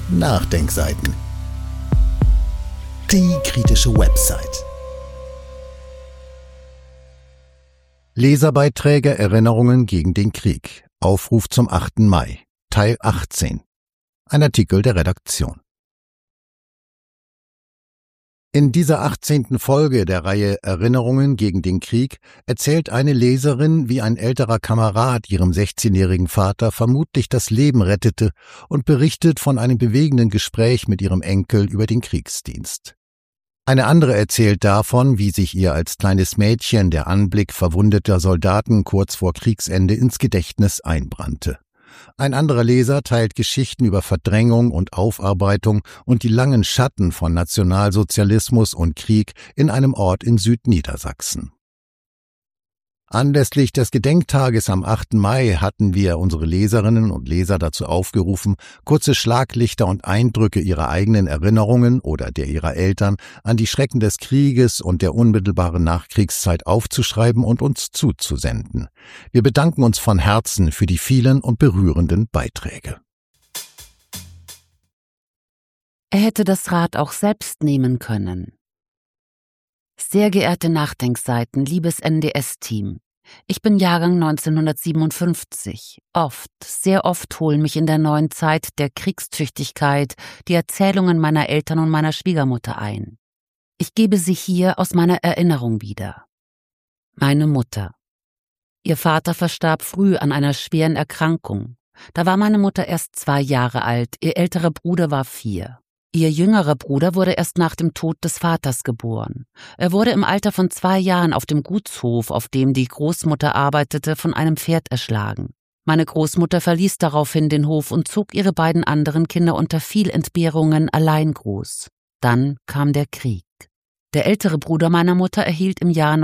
Nachdenkseiten. Die kritische Website. Leserbeiträge Erinnerungen gegen den Krieg. Aufruf zum 8. Mai. Teil 18. Ein Artikel der Redaktion. In dieser 18. Folge der Reihe Erinnerungen gegen den Krieg erzählt eine Leserin, wie ein älterer Kamerad ihrem 16-jährigen Vater vermutlich das Leben rettete und berichtet von einem bewegenden Gespräch mit ihrem Enkel über den Kriegsdienst. Eine andere erzählt davon, wie sich ihr als kleines Mädchen der Anblick verwundeter Soldaten kurz vor Kriegsende ins Gedächtnis einbrannte. Ein anderer Leser teilt Geschichten über Verdrängung und Aufarbeitung und die langen Schatten von Nationalsozialismus und Krieg in einem Ort in Südniedersachsen. Anlässlich des Gedenktages am 8. Mai hatten wir unsere Leserinnen und Leser dazu aufgerufen, kurze Schlaglichter und Eindrücke ihrer eigenen Erinnerungen oder der ihrer Eltern an die Schrecken des Krieges und der unmittelbaren Nachkriegszeit aufzuschreiben und uns zuzusenden. Wir bedanken uns von Herzen für die vielen und berührenden Beiträge. Er hätte das Rad auch selbst nehmen können. Sehr geehrte Nachdenkseiten, liebes NDS-Team. Ich bin Jahrgang 1957. Sehr oft holen mich in der neuen Zeit der Kriegstüchtigkeit die Erzählungen meiner Eltern und meiner Schwiegermutter ein. Ich gebe sie hier aus meiner Erinnerung wieder. Meine Mutter. Ihr Vater verstarb früh an einer schweren Erkrankung. Da war meine Mutter erst 2 Jahre alt, ihr älterer Bruder war 4. Ihr jüngerer Bruder wurde erst nach dem Tod des Vaters geboren. Er wurde im Alter von 2 Jahren auf dem Gutshof, auf dem die Großmutter arbeitete, von einem Pferd erschlagen. Meine Großmutter verließ daraufhin den Hof und zog ihre beiden anderen Kinder unter viel Entbehrungen allein groß. Dann kam der Krieg. Der ältere Bruder meiner Mutter erhielt im Jahr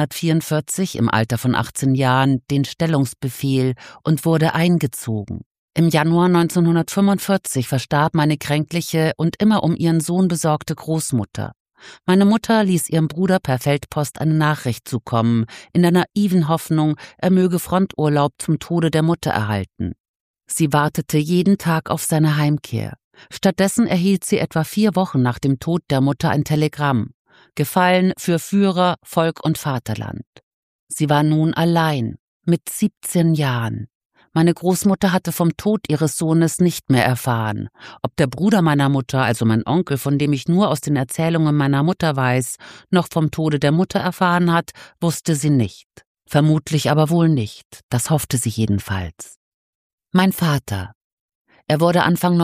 1944 im Alter von 18 Jahren den Stellungsbefehl und wurde eingezogen. Im Januar 1945 verstarb meine kränkliche und immer um ihren Sohn besorgte Großmutter. Meine Mutter ließ ihrem Bruder per Feldpost eine Nachricht zukommen, in der naiven Hoffnung, er möge Fronturlaub zum Tode der Mutter erhalten. Sie wartete jeden Tag auf seine Heimkehr. Stattdessen erhielt sie etwa 4 Wochen nach dem Tod der Mutter ein Telegramm. Gefallen für Führer, Volk und Vaterland. Sie war nun allein, mit 17 Jahren. Meine Großmutter hatte vom Tod ihres Sohnes nicht mehr erfahren. Ob der Bruder meiner Mutter, also mein Onkel, von dem ich nur aus den Erzählungen meiner Mutter weiß, noch vom Tode der Mutter erfahren hat, wusste sie nicht. Vermutlich aber wohl nicht. Das hoffte sie jedenfalls. Mein Vater. Er wurde Anfang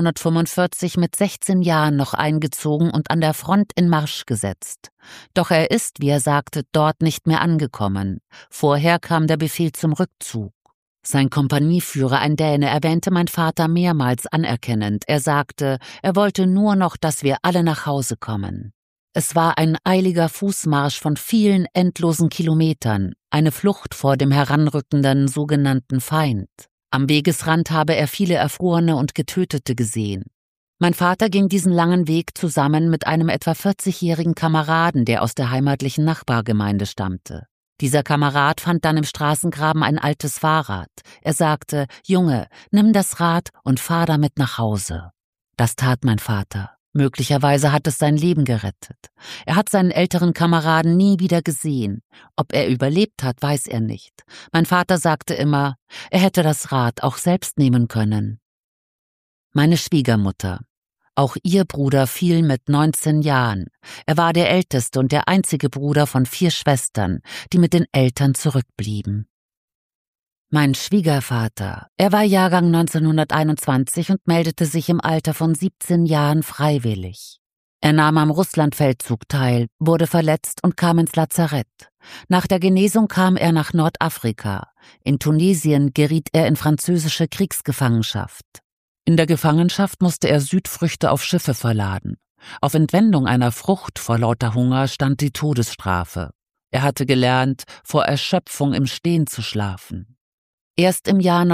1945 mit 16 Jahren noch eingezogen und an der Front in Marsch gesetzt. Doch er ist, wie er sagte, dort nicht mehr angekommen. Vorher kam der Befehl zum Rückzug. Sein Kompanieführer, ein Däne, erwähnte mein Vater mehrmals anerkennend. Er sagte, er wollte nur noch, dass wir alle nach Hause kommen. Es war ein eiliger Fußmarsch von vielen endlosen Kilometern, eine Flucht vor dem heranrückenden sogenannten Feind. Am Wegesrand habe er viele Erfrorene und Getötete gesehen. Mein Vater ging diesen langen Weg zusammen mit einem etwa 40-jährigen Kameraden, der aus der heimatlichen Nachbargemeinde stammte. Dieser Kamerad fand dann im Straßengraben ein altes Fahrrad. Er sagte, Junge, nimm das Rad und fahr damit nach Hause. Das tat mein Vater. Möglicherweise hat es sein Leben gerettet. Er hat seinen älteren Kameraden nie wieder gesehen. Ob er überlebt hat, weiß er nicht. Mein Vater sagte immer, er hätte das Rad auch selbst nehmen können. Meine Schwiegermutter. Auch ihr Bruder fiel mit 19 Jahren. Er war der älteste und der einzige Bruder von 4 Schwestern, die mit den Eltern zurückblieben. Mein Schwiegervater, er war Jahrgang 1921 und meldete sich im Alter von 17 Jahren freiwillig. Er nahm am Russlandfeldzug teil, wurde verletzt und kam ins Lazarett. Nach der Genesung kam er nach Nordafrika. In Tunesien geriet er in französische Kriegsgefangenschaft. In der Gefangenschaft musste er Südfrüchte auf Schiffe verladen. Auf Entwendung einer Frucht vor lauter Hunger stand die Todesstrafe. Er hatte gelernt, vor Erschöpfung im Stehen zu schlafen. Erst im Jahr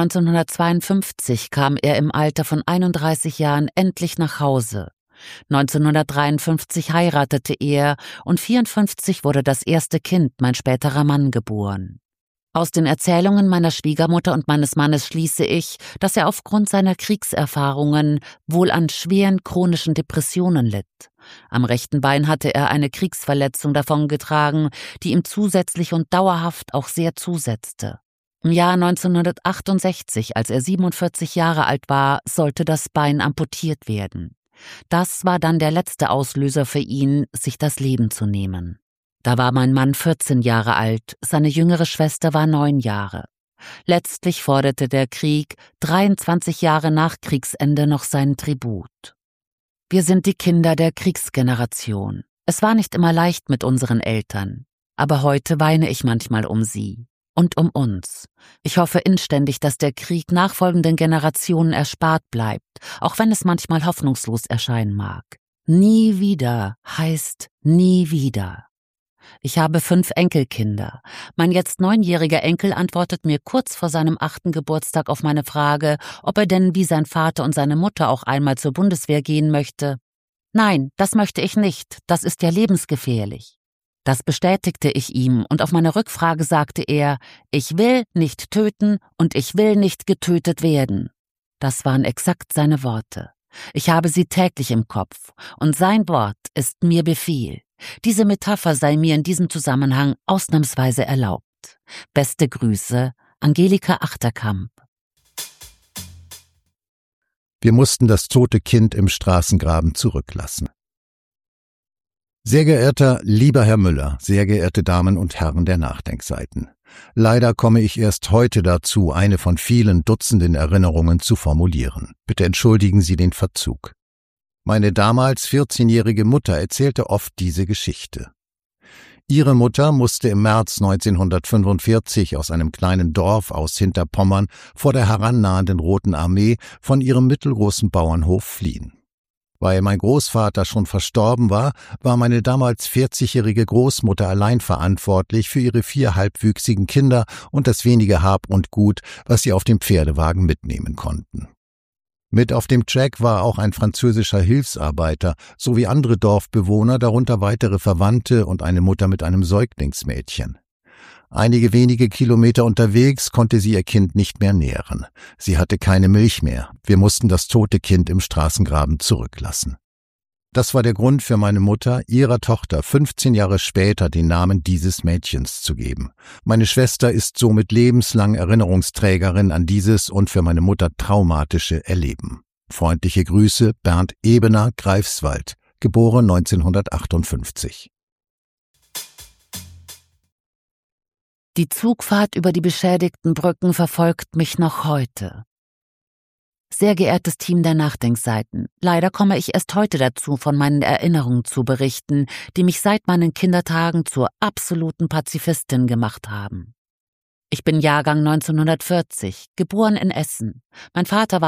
1952 kam er im Alter von 31 Jahren endlich nach Hause. 1953 heiratete er und 1954 wurde das erste Kind, mein späterer Mann, geboren. Aus den Erzählungen meiner Schwiegermutter und meines Mannes schließe ich, dass er aufgrund seiner Kriegserfahrungen wohl an schweren chronischen Depressionen litt. Am rechten Bein hatte er eine Kriegsverletzung davongetragen, die ihm zusätzlich und dauerhaft auch sehr zusetzte. Im Jahr 1968, als er 47 Jahre alt war, sollte das Bein amputiert werden. Das war dann der letzte Auslöser für ihn, sich das Leben zu nehmen. Da war mein Mann 14 Jahre alt, seine jüngere Schwester war 9 Jahre. Letztlich forderte der Krieg 23 Jahre nach Kriegsende noch seinen Tribut. Wir sind die Kinder der Kriegsgeneration. Es war nicht immer leicht mit unseren Eltern, aber heute weine ich manchmal um sie und um uns. Ich hoffe inständig, dass der Krieg nachfolgenden Generationen erspart bleibt, auch wenn es manchmal hoffnungslos erscheinen mag. Nie wieder heißt nie wieder. Ich habe 5 Enkelkinder. Mein jetzt 9-jähriger Enkel antwortet mir kurz vor seinem 8. Geburtstag auf meine Frage, ob er denn wie sein Vater und seine Mutter auch einmal zur Bundeswehr gehen möchte. Nein, das möchte ich nicht, das ist ja lebensgefährlich. Das bestätigte ich ihm und auf meine Rückfrage sagte er, ich will nicht töten und ich will nicht getötet werden. Das waren exakt seine Worte. Ich habe sie täglich im Kopf und sein Wort ist mir Befehl. Diese Metapher sei mir in diesem Zusammenhang ausnahmsweise erlaubt. Beste Grüße, Angelika Achterkamp. Wir mussten das tote Kind im Straßengraben zurücklassen. Sehr geehrter, lieber Herr Müller, sehr geehrte Damen und Herren der Nachdenkseiten. Leider komme ich erst heute dazu, eine von vielen Dutzenden Erinnerungen zu formulieren. Bitte entschuldigen Sie den Verzug. Meine damals 14-jährige Mutter erzählte oft diese Geschichte. Ihre Mutter musste im März 1945 aus einem kleinen Dorf aus Hinterpommern vor der herannahenden Roten Armee von ihrem mittelgroßen Bauernhof fliehen. Weil mein Großvater schon verstorben war meine damals 40-jährige Großmutter allein verantwortlich für ihre 4 halbwüchsigen Kinder und das wenige Hab und Gut, was sie auf dem Pferdewagen mitnehmen konnten. Mit auf dem Track war auch ein französischer Hilfsarbeiter sowie andere Dorfbewohner, darunter weitere Verwandte und eine Mutter mit einem Säuglingsmädchen. Einige wenige Kilometer unterwegs konnte sie ihr Kind nicht mehr nähren. Sie hatte keine Milch mehr. Wir mussten das tote Kind im Straßengraben zurücklassen. Das war der Grund für meine Mutter, ihrer Tochter 15 Jahre später den Namen dieses Mädchens zu geben. Meine Schwester ist somit lebenslang Erinnerungsträgerin an dieses und für meine Mutter traumatische Erleben. Freundliche Grüße, Bernd Ebener, Greifswald, geboren 1958. Die Zugfahrt über die beschädigten Brücken verfolgt mich noch heute. Sehr geehrtes Team der Nachdenkseiten, leider komme ich erst heute dazu, von meinen Erinnerungen zu berichten, die mich seit meinen Kindertagen zur absoluten Pazifistin gemacht haben. Ich bin Jahrgang 1940, geboren in Essen. Mein Vater war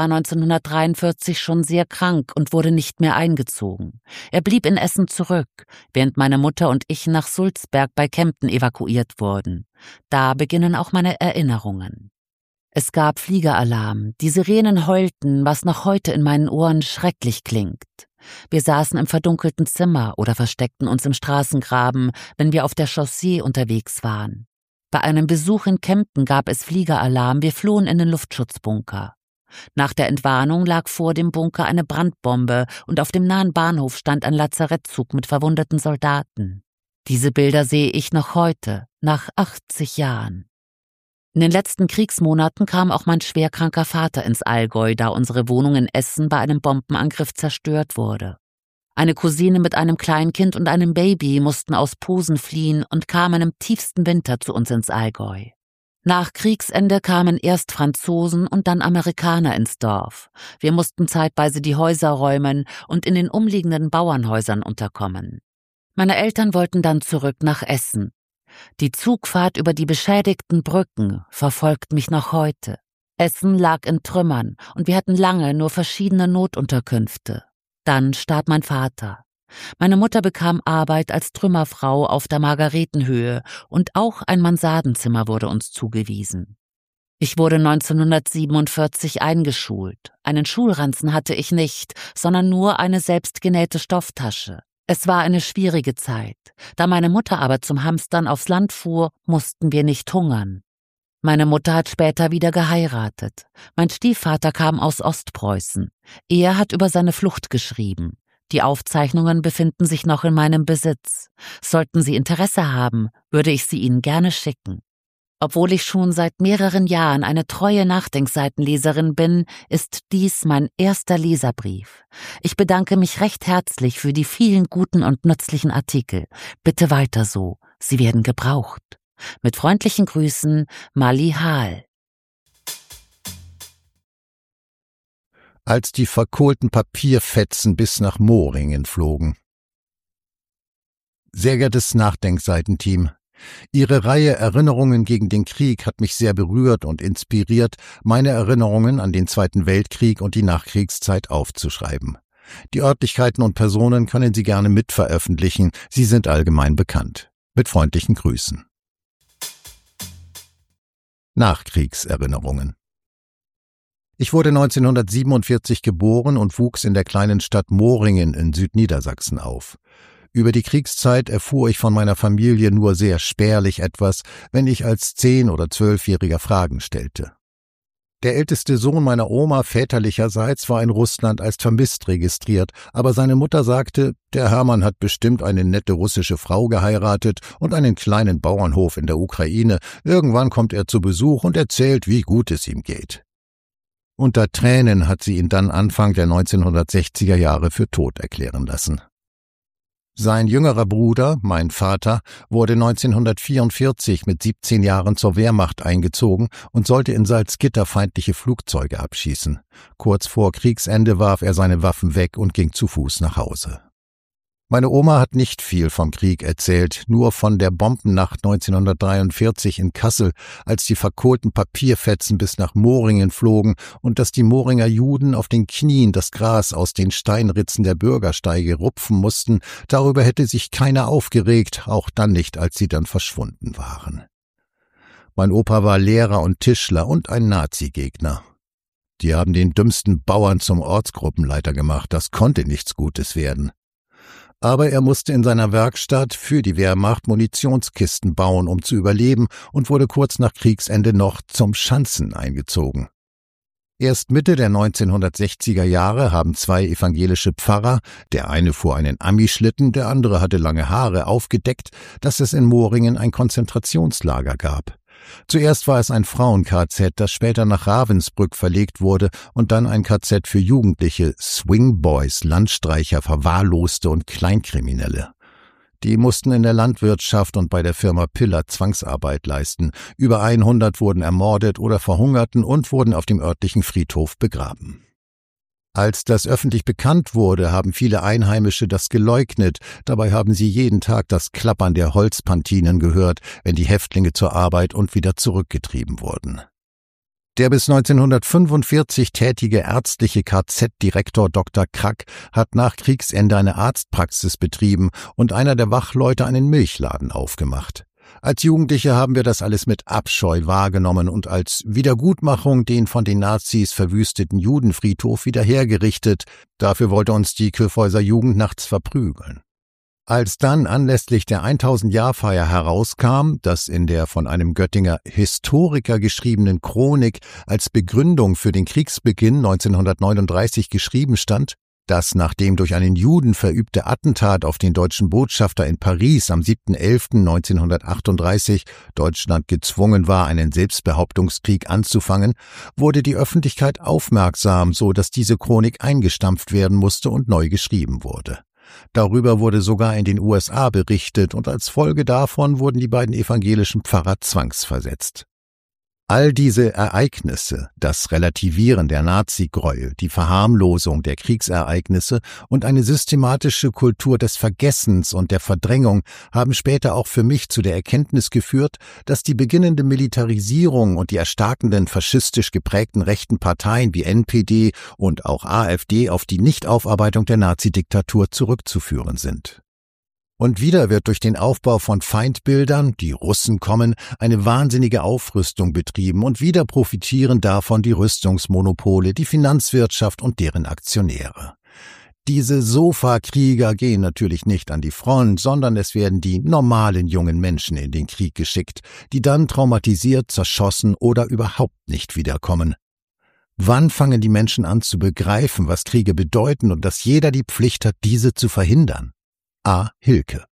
1943 schon sehr krank und wurde nicht mehr eingezogen. Er blieb in Essen zurück, während meine Mutter und ich nach Sulzberg bei Kempten evakuiert wurden. Da beginnen auch meine Erinnerungen. Es gab Fliegeralarm, die Sirenen heulten, was noch heute in meinen Ohren schrecklich klingt. Wir saßen im verdunkelten Zimmer oder versteckten uns im Straßengraben, wenn wir auf der Chaussee unterwegs waren. Bei einem Besuch in Kempten gab es Fliegeralarm, wir flohen in den Luftschutzbunker. Nach der Entwarnung lag vor dem Bunker eine Brandbombe und auf dem nahen Bahnhof stand ein Lazarettzug mit verwundeten Soldaten. Diese Bilder sehe ich noch heute, nach 80 Jahren. In den letzten Kriegsmonaten kam auch mein schwerkranker Vater ins Allgäu, da unsere Wohnung in Essen bei einem Bombenangriff zerstört wurde. Eine Cousine mit einem Kleinkind und einem Baby mussten aus Posen fliehen und kamen im tiefsten Winter zu uns ins Allgäu. Nach Kriegsende kamen erst Franzosen und dann Amerikaner ins Dorf. Wir mussten zeitweise die Häuser räumen und in den umliegenden Bauernhäusern unterkommen. Meine Eltern wollten dann zurück nach Essen. Die Zugfahrt über die beschädigten Brücken verfolgt mich noch heute. Essen lag in Trümmern und wir hatten lange nur verschiedene Notunterkünfte. Dann starb mein Vater. Meine Mutter bekam Arbeit als Trümmerfrau auf der Margaretenhöhe und auch ein Mansardenzimmer wurde uns zugewiesen. Ich wurde 1947 eingeschult. Einen Schulranzen hatte ich nicht, sondern nur eine selbstgenähte Stofftasche. Es war eine schwierige Zeit. Da meine Mutter aber zum Hamstern aufs Land fuhr, mussten wir nicht hungern. Meine Mutter hat später wieder geheiratet. Mein Stiefvater kam aus Ostpreußen. Er hat über seine Flucht geschrieben. Die Aufzeichnungen befinden sich noch in meinem Besitz. Sollten Sie Interesse haben, würde ich sie Ihnen gerne schicken. Obwohl ich schon seit mehreren Jahren eine treue Nachdenkseitenleserin bin, ist dies mein erster Leserbrief. Ich bedanke mich recht herzlich für die vielen guten und nützlichen Artikel. Bitte weiter so, sie werden gebraucht. Mit freundlichen Grüßen, Mali Hahl. Als die verkohlten Papierfetzen bis nach Moringen flogen. Sehr geehrtes Nachdenkseitenteam, Ihre Reihe Erinnerungen gegen den Krieg hat mich sehr berührt und inspiriert, meine Erinnerungen an den Zweiten Weltkrieg und die Nachkriegszeit aufzuschreiben. Die Örtlichkeiten und Personen können Sie gerne mitveröffentlichen, sie sind allgemein bekannt. Mit freundlichen Grüßen. Nachkriegserinnerungen. Ich wurde 1947 geboren und wuchs in der kleinen Stadt Moringen in Südniedersachsen auf. Über die Kriegszeit erfuhr ich von meiner Familie nur sehr spärlich etwas, wenn ich als 10- oder 12-Jähriger Fragen stellte. Der älteste Sohn meiner Oma väterlicherseits war in Russland als vermisst registriert, aber seine Mutter sagte, der Hermann hat bestimmt eine nette russische Frau geheiratet und einen kleinen Bauernhof in der Ukraine. Irgendwann kommt er zu Besuch und erzählt, wie gut es ihm geht. Unter Tränen hat sie ihn dann Anfang der 1960er Jahre für tot erklären lassen. Sein jüngerer Bruder, mein Vater, wurde 1944 mit 17 Jahren zur Wehrmacht eingezogen und sollte in Salzgitter feindliche Flugzeuge abschießen. Kurz vor Kriegsende warf er seine Waffen weg und ging zu Fuß nach Hause. Meine Oma hat nicht viel vom Krieg erzählt, nur von der Bombennacht 1943 in Kassel, als die verkohlten Papierfetzen bis nach Moringen flogen und dass die Moringer Juden auf den Knien das Gras aus den Steinritzen der Bürgersteige rupfen mussten. Darüber hätte sich keiner aufgeregt, auch dann nicht, als sie dann verschwunden waren. Mein Opa war Lehrer und Tischler und ein Nazi-Gegner. Die haben den dümmsten Bauern zum Ortsgruppenleiter gemacht, das konnte nichts Gutes werden. Aber er musste in seiner Werkstatt für die Wehrmacht Munitionskisten bauen, um zu überleben, und wurde kurz nach Kriegsende noch zum Schanzen eingezogen. Erst Mitte der 1960er Jahre haben 2 evangelische Pfarrer, der eine fuhr einen Amischlitten, der andere hatte lange Haare, aufgedeckt, dass es in Moringen ein Konzentrationslager gab. Zuerst war es ein Frauen-KZ, das später nach Ravensbrück verlegt wurde und dann ein KZ für Jugendliche, Swingboys, Landstreicher, Verwahrloste und Kleinkriminelle. Die mussten in der Landwirtschaft und bei der Firma Piller Zwangsarbeit leisten. Über 100 wurden ermordet oder verhungerten und wurden auf dem örtlichen Friedhof begraben. Als das öffentlich bekannt wurde, haben viele Einheimische das geleugnet. Dabei haben sie jeden Tag das Klappern der Holzpantinen gehört, wenn die Häftlinge zur Arbeit und wieder zurückgetrieben wurden. Der bis 1945 tätige ärztliche KZ-Direktor Dr. Krack hat nach Kriegsende eine Arztpraxis betrieben und einer der Wachleute einen Milchladen aufgemacht. Als Jugendliche haben wir das alles mit Abscheu wahrgenommen und als Wiedergutmachung den von den Nazis verwüsteten Judenfriedhof wieder hergerichtet. Dafür wollte uns die Kyffhäuser Jugend nachts verprügeln. Als dann anlässlich der 1000-Jahr-Feier herauskam, dass in der von einem Göttinger Historiker geschriebenen Chronik als Begründung für den Kriegsbeginn 1939 geschrieben stand, dass nach dem durch einen Juden verübte Attentat auf den deutschen Botschafter in Paris am 7.11.1938 Deutschland gezwungen war, einen Selbstbehauptungskrieg anzufangen, wurde die Öffentlichkeit aufmerksam, so dass diese Chronik eingestampft werden musste und neu geschrieben wurde. Darüber wurde sogar in den USA berichtet und als Folge davon wurden die beiden evangelischen Pfarrer zwangsversetzt. All diese Ereignisse, das Relativieren der Nazigräuel, die Verharmlosung der Kriegsereignisse und eine systematische Kultur des Vergessens und der Verdrängung haben später auch für mich zu der Erkenntnis geführt, dass die beginnende Militarisierung und die erstarkenden faschistisch geprägten rechten Parteien wie NPD und auch AfD auf die Nichtaufarbeitung der Nazidiktatur zurückzuführen sind. Und wieder wird durch den Aufbau von Feindbildern, die Russen kommen, eine wahnsinnige Aufrüstung betrieben und wieder profitieren davon die Rüstungsmonopole, die Finanzwirtschaft und deren Aktionäre. Diese Sofakrieger gehen natürlich nicht an die Front, sondern es werden die normalen jungen Menschen in den Krieg geschickt, die dann traumatisiert, zerschossen oder überhaupt nicht wiederkommen. Wann fangen die Menschen an zu begreifen, was Kriege bedeuten und dass jeder die Pflicht hat, diese zu verhindern? A. Hilke.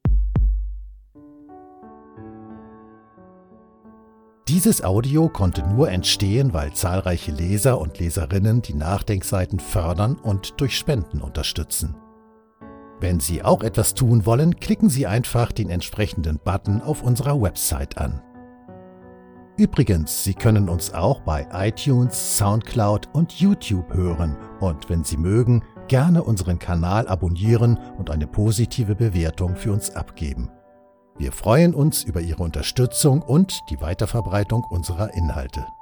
Dieses Audio konnte nur entstehen, weil zahlreiche Leser und Leserinnen die Nachdenkseiten fördern und durch Spenden unterstützen. Wenn Sie auch etwas tun wollen, klicken Sie einfach den entsprechenden Button auf unserer Website an. Übrigens, Sie können uns auch bei iTunes, Soundcloud und YouTube hören und wenn Sie mögen, gerne unseren Kanal abonnieren und eine positive Bewertung für uns abgeben. Wir freuen uns über Ihre Unterstützung und die Weiterverbreitung unserer Inhalte.